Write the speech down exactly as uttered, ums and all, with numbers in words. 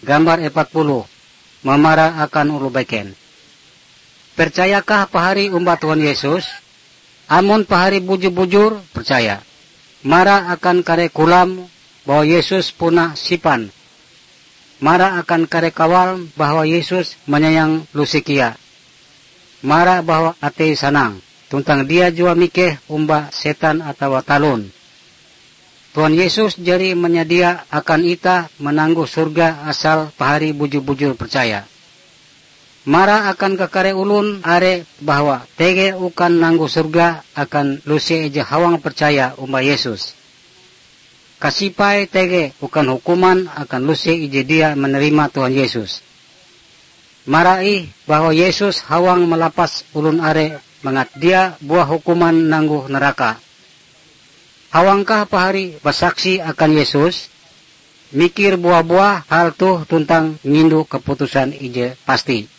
Gambar empat puluh. Memara akan ulu beken. Percayakah pahari umbat Tuhan Yesus? Amun pahari bujur-bujur percaya. Mara akan kare kulam bahwa Yesus punah sipan. Mara akan kare kawal bahwa Yesus menyayang lusikia. Mara bahwa ate sanang. Tuntang dia jua mikeh umba setan atau talun. Tuhan Yesus jari menyedia akan ita menangguh surga asal pahari bujur-bujur percaya. Mara akan kekare ulun are bahwa tege ukan nangguh surga akan lusi eja hawang percaya umba Yesus. Kasipai tege ukan hukuman akan lusi ije dia menerima Tuhan Yesus. Marai bahwa Yesus hawang melapas ulun are mengat dia buah hukuman nangguh neraka. Hawangkah pahari bersaksi akan Yesus? Mikir buah-buah hal tuh tuntang ngindu keputusan ije pasti.